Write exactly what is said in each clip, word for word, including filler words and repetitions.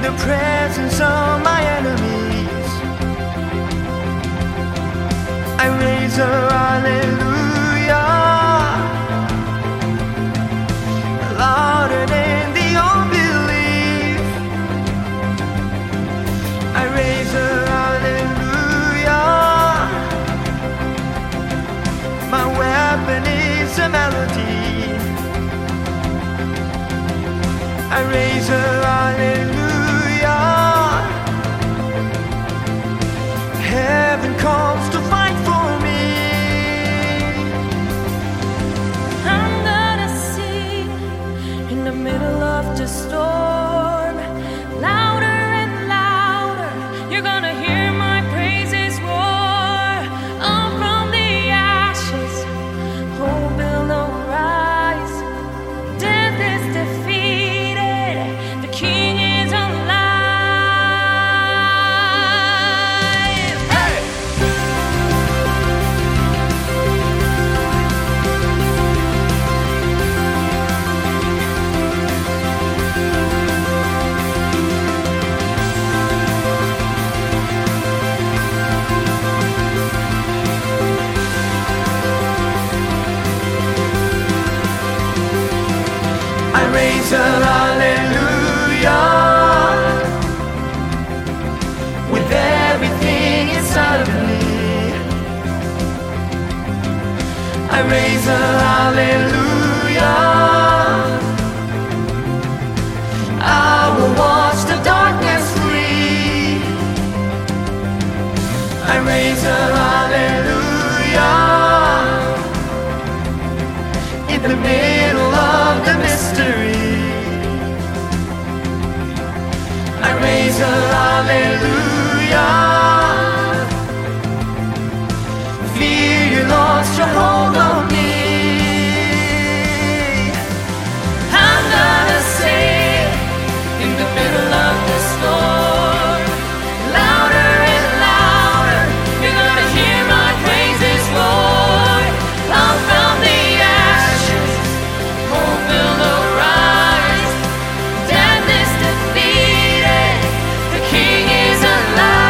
the presence of my enemies. I raise a hallelujah louder than the unbelief. I raise a hallelujah. My weapon is a melody. I raise a hallelujah. Heaven comes to fight for me. I'm gonna sing in the middle of the storm, louder and louder. You're gonna hear my praises roar. Up from the ashes, hope will arise. Death is defeated, the King is alive. Hey! I raise a hallelujah with everything inside of me. I raise a hallelujah. I will watch the darkness flee. I raise a hallelujah in the middle of the mystery. I raise a hallelujah. Fear you lost your hold on me. I'm gonna sing in the middle of the storm, louder and louder. You're gonna hear my praises roar. Up from the ashes, hope will arise. Death is defeated, the King is alive.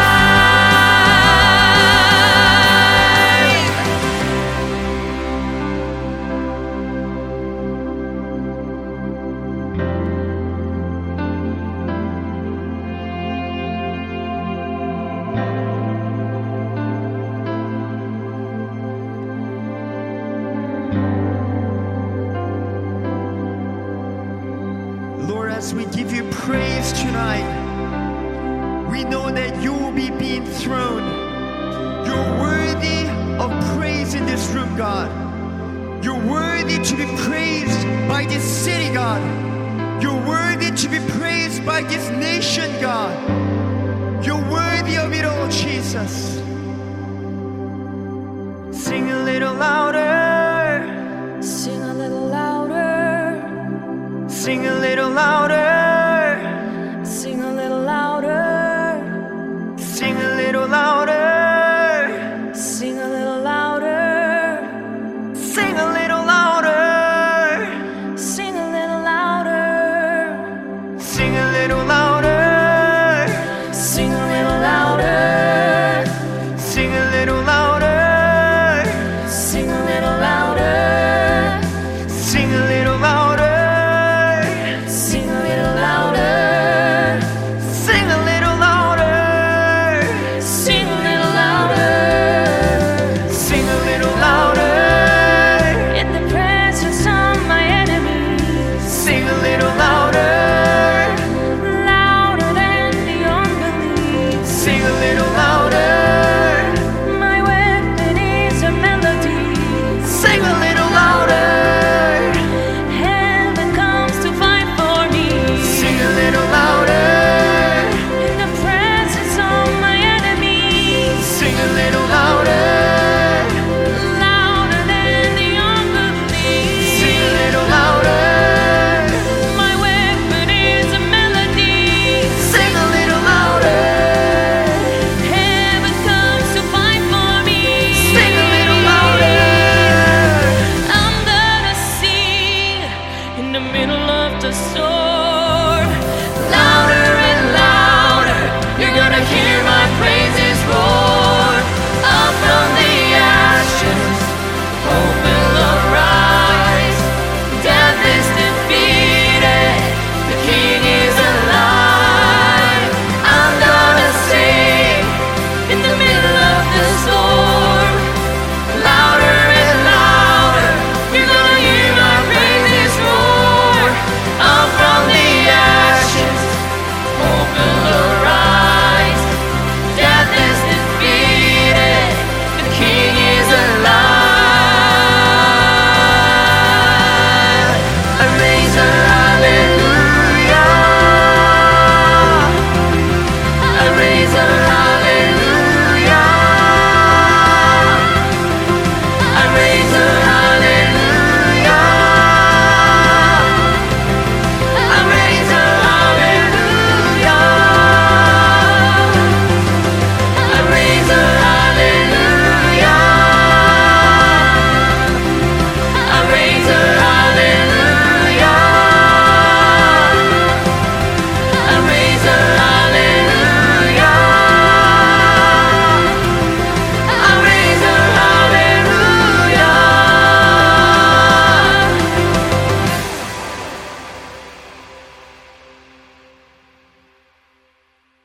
Lord, as we give you praise tonight, we know that you will be being thrown. You're worthy of praise in this room, God. You're worthy to be praised by this city, God. You're worthy to be praised by this nation, God. You're worthy of it all, Jesus. Sing a little louder. Sing a little louder. Sing a little louder. Sing a little louder. Sing a little louder. Sing a little louder. Sing a little louder. Sing a little louder. Sing a little louder.